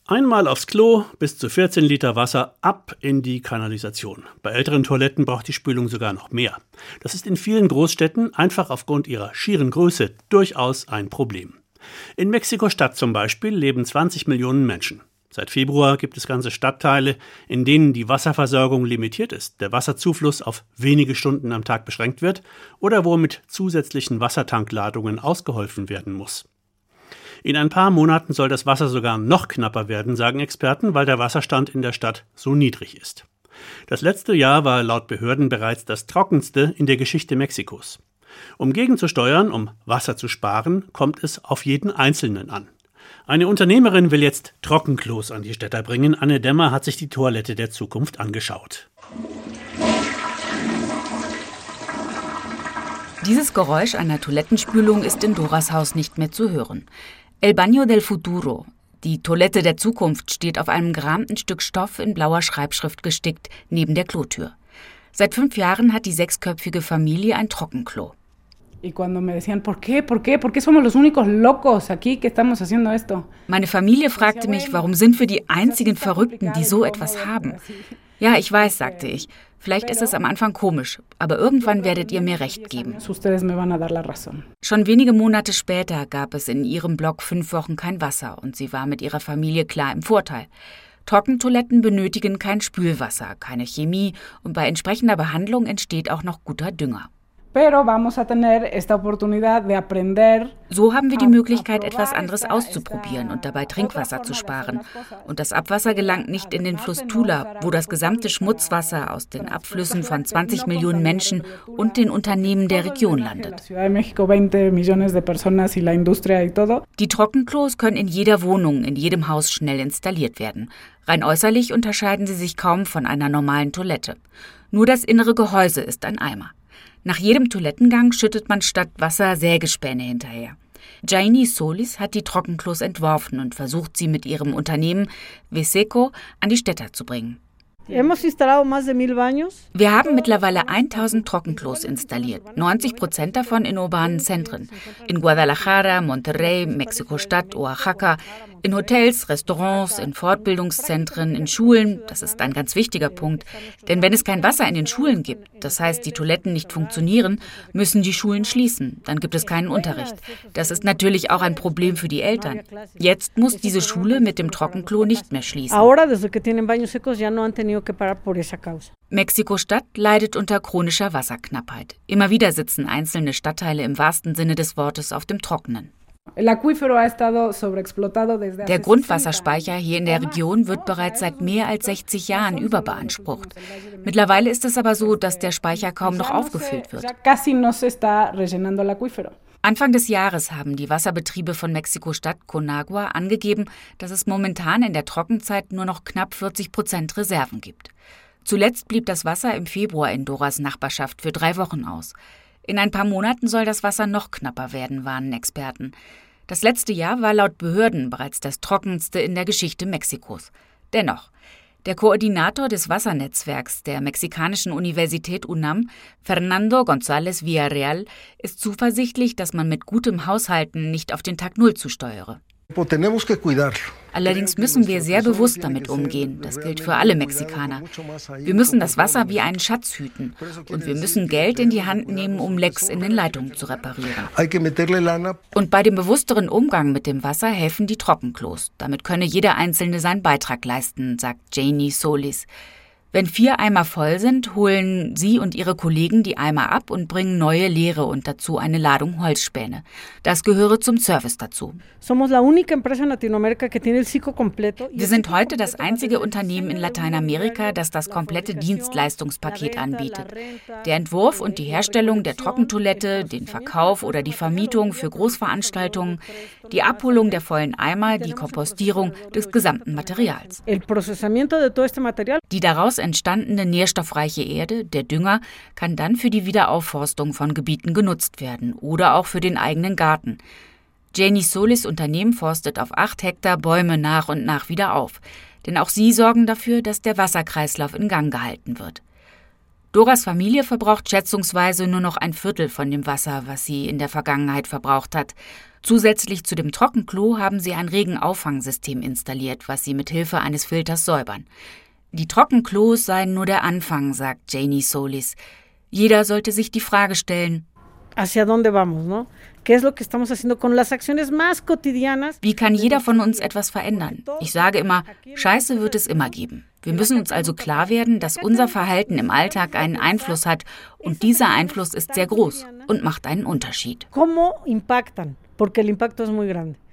Einmal aufs Klo, bis zu 14 Liter Wasser ab in die Kanalisation. Bei älteren Toiletten braucht die Spülung sogar noch mehr. Das ist in vielen Großstädten einfach aufgrund ihrer schieren Größe durchaus ein Problem. In Mexiko-Stadt zum Beispiel leben 20 Millionen Menschen. Seit Februar gibt es ganze Stadtteile, in denen die Wasserversorgung limitiert ist, der Wasserzufluss auf wenige Stunden am Tag beschränkt wird oder wo mit zusätzlichen Wassertankladungen ausgeholfen werden muss. In ein paar Monaten soll das Wasser sogar noch knapper werden, sagen Experten, weil der Wasserstand in der Stadt so niedrig ist. Das letzte Jahr war laut Behörden bereits das trockenste in der Geschichte Mexikos. Um gegenzusteuern, um Wasser zu sparen, kommt es auf jeden Einzelnen an. Eine Unternehmerin will jetzt Trockenklos an die Städter bringen. Anne Dämmer hat sich die Toilette der Zukunft angeschaut. Dieses Geräusch einer Toilettenspülung ist in Doras Haus nicht mehr zu hören. El Baño del Futuro, die Toilette der Zukunft, steht auf einem gerahmten Stück Stoff in blauer Schreibschrift gestickt neben der Klotür. Seit 5 Jahren hat die 6-köpfige Familie ein Trockenklo. Meine Familie fragte mich, warum sind wir die einzigen Verrückten, die so etwas haben? Ja, ich weiß, sagte ich. Vielleicht ist es am Anfang komisch, aber irgendwann werdet ihr mir recht geben. Schon wenige Monate später gab es in ihrem Block 5 Wochen kein Wasser und sie war mit ihrer Familie klar im Vorteil. Trockentoiletten benötigen kein Spülwasser, keine Chemie und bei entsprechender Behandlung entsteht auch noch guter Dünger. So haben wir die Möglichkeit, etwas anderes auszuprobieren und dabei Trinkwasser zu sparen. Und das Abwasser gelangt nicht in den Fluss Tula, wo das gesamte Schmutzwasser aus den Abflüssen von 20 Millionen Menschen und den Unternehmen der Region landet. Die Trockenklos können in jeder Wohnung, in jedem Haus schnell installiert werden. Rein äußerlich unterscheiden sie sich kaum von einer normalen Toilette. Nur das innere Gehäuse ist ein Eimer. Nach jedem Toilettengang schüttet man statt Wasser Sägespäne hinterher. Jaini Solis hat die Trockenklos entworfen und versucht sie mit ihrem Unternehmen Veseco an die Städter zu bringen. Wir haben mittlerweile 1000 Trockenklos installiert, 90% davon in urbanen Zentren. In Guadalajara, Monterrey, Mexiko-Stadt, Oaxaca, in Hotels, Restaurants, in Fortbildungszentren, in Schulen. Das ist ein ganz wichtiger Punkt. Denn wenn es kein Wasser in den Schulen gibt, das heißt, die Toiletten nicht funktionieren, müssen die Schulen schließen. Dann gibt es keinen Unterricht. Das ist natürlich auch ein Problem für die Eltern. Jetzt muss diese Schule mit dem Trockenklo nicht mehr schließen. Mexiko-Stadt leidet unter chronischer Wasserknappheit. Immer wieder sitzen einzelne Stadtteile im wahrsten Sinne des Wortes auf dem Trockenen. Der Grundwasserspeicher hier in der Region wird bereits seit mehr als 60 Jahren überbeansprucht. Mittlerweile ist es aber so, dass der Speicher kaum noch aufgefüllt wird. Anfang des Jahres haben die Wasserbetriebe von Mexiko-Stadt Conagua angegeben, dass es momentan in der Trockenzeit nur noch knapp 40% Reserven gibt. Zuletzt blieb das Wasser im Februar in Doras Nachbarschaft für 3 Wochen aus. In ein paar Monaten soll das Wasser noch knapper werden, warnen Experten. Das letzte Jahr war laut Behörden bereits das trockenste in der Geschichte Mexikos. Dennoch, der Koordinator des Wassernetzwerks der mexikanischen Universität UNAM, Fernando González Villarreal, ist zuversichtlich, dass man mit gutem Haushalten nicht auf den Tag Null zusteuere. Allerdings müssen wir sehr bewusst damit umgehen. Das gilt für alle Mexikaner. Wir müssen das Wasser wie einen Schatz hüten. Und wir müssen Geld in die Hand nehmen, um Lecks in den Leitungen zu reparieren. Und bei dem bewussteren Umgang mit dem Wasser helfen die Trockenklos. Damit könne jeder Einzelne seinen Beitrag leisten, sagt Jaini Solis. Wenn 4 Eimer voll sind, holen sie und ihre Kollegen die Eimer ab und bringen neue leere und dazu eine Ladung Holzspäne. Das gehöre zum Service dazu. Wir sind heute das einzige Unternehmen in Lateinamerika, das das komplette Dienstleistungspaket anbietet. Der Entwurf und die Herstellung der Trockentoilette, den Verkauf oder die Vermietung für Großveranstaltungen, die Abholung der vollen Eimer, die Kompostierung des gesamten Materials. Die daraus entstandene nährstoffreiche Erde, der Dünger, kann dann für die Wiederaufforstung von Gebieten genutzt werden oder auch für den eigenen Garten. Jaini Solis Unternehmen forstet auf 8 Hektar Bäume nach und nach wieder auf. Denn auch sie sorgen dafür, dass der Wasserkreislauf in Gang gehalten wird. Doras Familie verbraucht schätzungsweise nur noch 1/4 von dem Wasser, was sie in der Vergangenheit verbraucht hat. Zusätzlich zu dem Trockenklo haben sie ein Regenauffangsystem installiert, was sie mit Hilfe eines Filters säubern. Die Trockenklos seien nur der Anfang, sagt Janie Solis. Jeder sollte sich die Frage stellen: ¿Hacia dónde vamos, no? ¿Qué es lo que estamos haciendo con las acciones más cotidianas? Wie kann jeder von uns etwas verändern? Ich sage immer, Scheiße wird es immer geben. Wir müssen uns also klar werden, dass unser Verhalten im Alltag einen Einfluss hat und dieser Einfluss ist sehr groß und macht einen Unterschied. ¿Cómo impactan? Porque el impacto es muy grande.